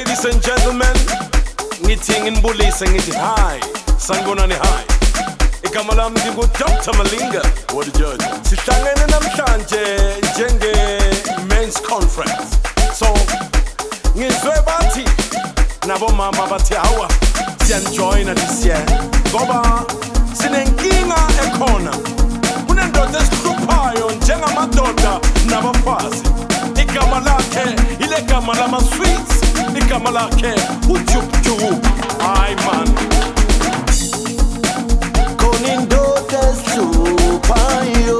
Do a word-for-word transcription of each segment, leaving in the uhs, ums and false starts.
Ladies and gentlemen, ngithi nginibulise ngithi hi, sanibonani hi. Igama lami ngingu-Doctor Malinga. What the judge? Sihlangene namhlanje njenge men's conference. So ngizwe bathi nabo mama bathi hawa siyanjoyina this year ngoba sinenkinga ekhona. Kunendoda esihluphayo njengamadoda nabafazi. Igama lakhe ile gama lama sweets. Igama lakhe uJubJub. Hayi man, kunindoda esihluphayo,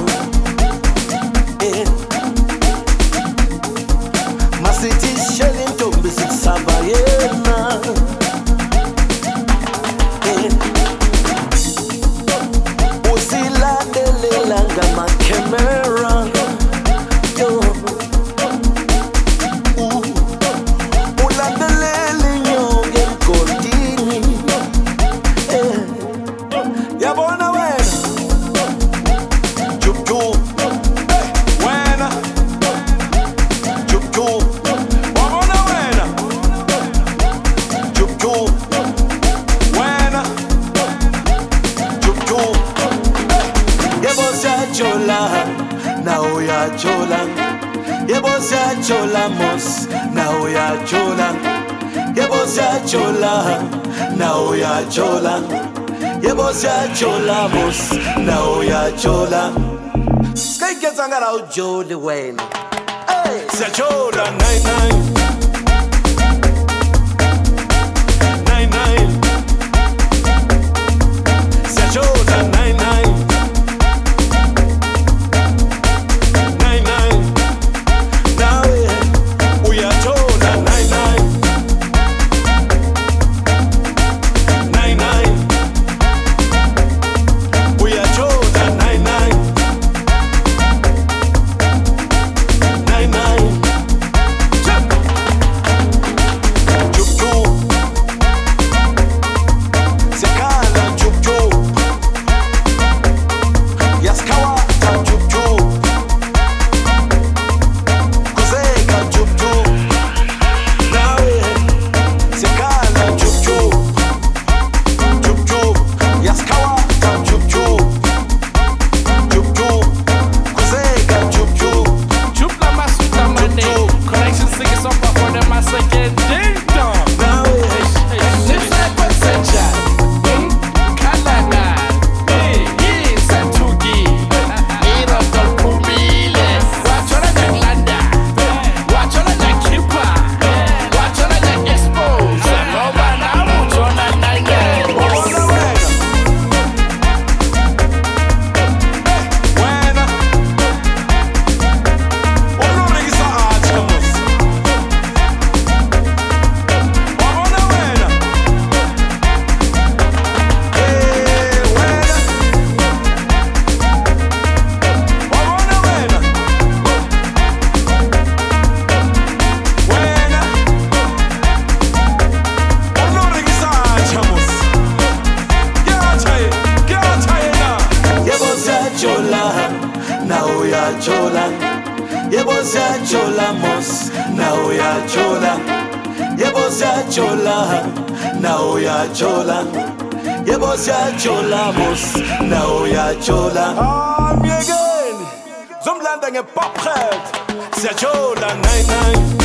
eh. Masithi sheli ntombi sikusaba yena, eh. Usilandelela ngama-camera, yo. Uh, ulandelele inyonga emgodini, eh. Yabona wena JubJub, hey, wena JubJub, wabona wena JubJub, wena JubJub. Yebo siyajola, na uyajola. Yebo siyajola mos, na uyajola. Yebo siyajola, na uyajola. Yebo siyajola mos, na uyajola. Skayikhetha ngala ujoli wena. Hey, siyajola nine nine nine nine. Siyajola nine nine nine nine. nawe Uyajola nine nine nine nine. Uyajola nine nine nine nine. JubJub, sekhala JubJub, yaskawata JubJub, kuzeka JubJub, nawe sekhala JubJub, JubJub, yaskawata JubJub, JubJub, kuzeka JubJub. Jubla masuta mane, connection singing song for them as again. Ding dong. Nipsa pasenja, kalanga, eh, santugi, ira dolpumile. Wachola Nyaglanda, wachola Nyakipa, wachola Nyakexpose. Nova na muchola nanga. Wabona wena wena olorikisa atsha mos. Wabona wena eh wena. Wabona wena wena olorikisa atsha mos. Kyatshaye kyatshaye na. Yebo siyajola, na uyajola. Yebo siyajola mos, na uyajola. Yebo siyajola, na uyajola. Yebo siyajola mos, na uyajola. Ah, myekeni zomlanda nge-pop head. Siyajola nine nine